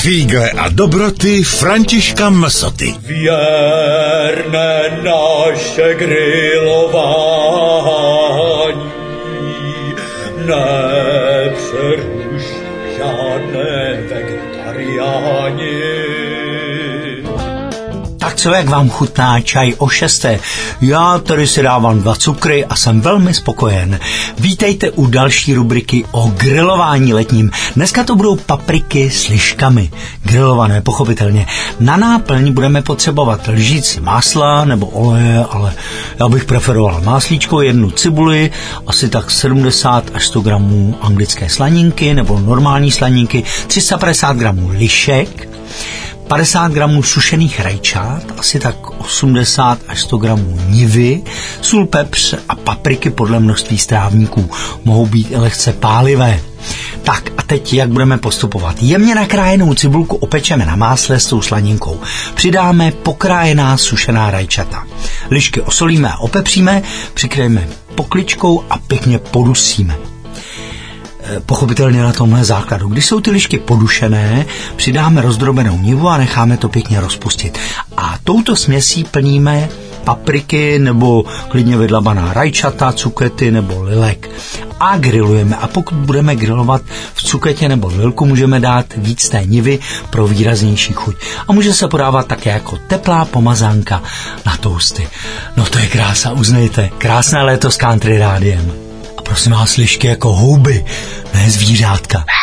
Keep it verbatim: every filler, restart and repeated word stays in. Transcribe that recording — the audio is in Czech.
Fígle a dobroty Františka Msoty. Věrné naše grilování, nepřeruš žádné vegetariáni. Tak co, jak vám chutná čaj o šesté? Já tady si dávám dva cukry a jsem velmi spokojen. Vítejte u další rubriky o grilování letním. Dneska to budou papriky s liškami. Grilované, pochopitelně. Na náplň budeme potřebovat lžíci másla nebo oleje, ale já bych preferoval máslíčko, jednu cibuli, asi tak sedmdesát až sto gramů anglické slaninky nebo normální slaninky, tři sta padesát gramů lišek, padesát gramů sušených rajčat, asi tak osmdesát až sto gramů nivy, sůl, pepř a papriky podle množství strávníků. Mohou být i lehce pálivé. Tak a teď jak budeme postupovat? Jemně nakrájenou cibulku opečeme na másle s tou slaninkou. Přidáme pokrájená sušená rajčata. Lišky osolíme a opepříme, přikryjeme pokličkou a pěkně podusíme. Pochopitelně na tomhle základu. Když jsou ty lišky podušené, přidáme rozdrobenou nivu a necháme to pěkně rozpustit. A touto směsí plníme papriky nebo klidně vydlabaná rajčata, cukety nebo lilek. A grillujeme. A pokud budeme grillovat v cuketě nebo lilku, můžeme dát víc té nivy pro výraznější chuť. A může se podávat také jako teplá pomazánka na toasty. No to je krása, uznejte. Krásné léto s Country rádiem. A prosím vás, lišky jako houby, ne zvířátka.